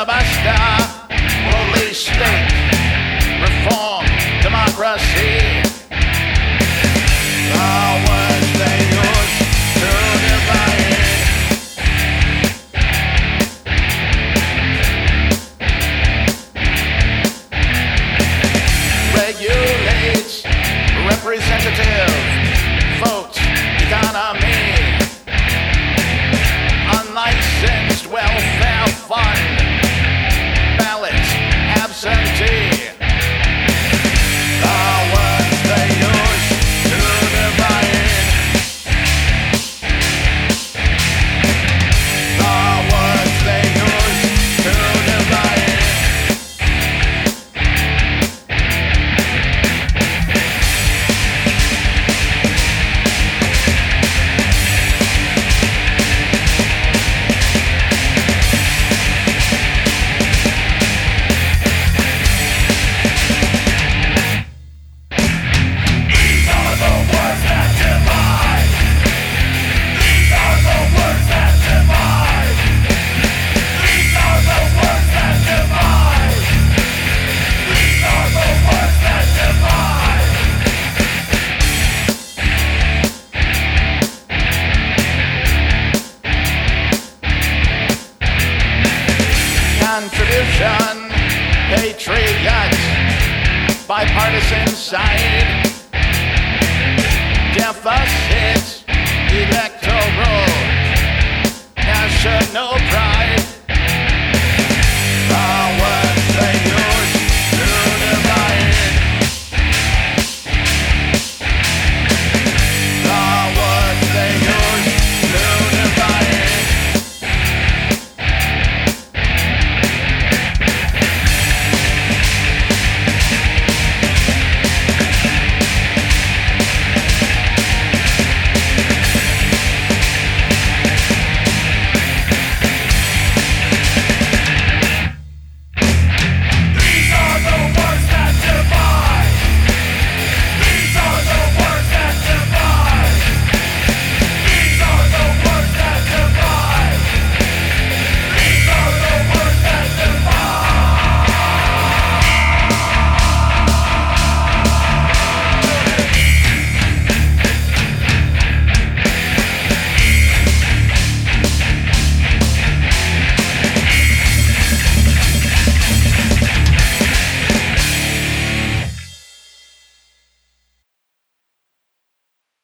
filibuster, police state, reform, democracy. The words they use to divide. Regulates representative vote economy. Unlicensed welfare fund, ballot absentee. The words they use to divide. The words they use to divide. Contribution, patriot, bipartisan side, deficit, electoral, national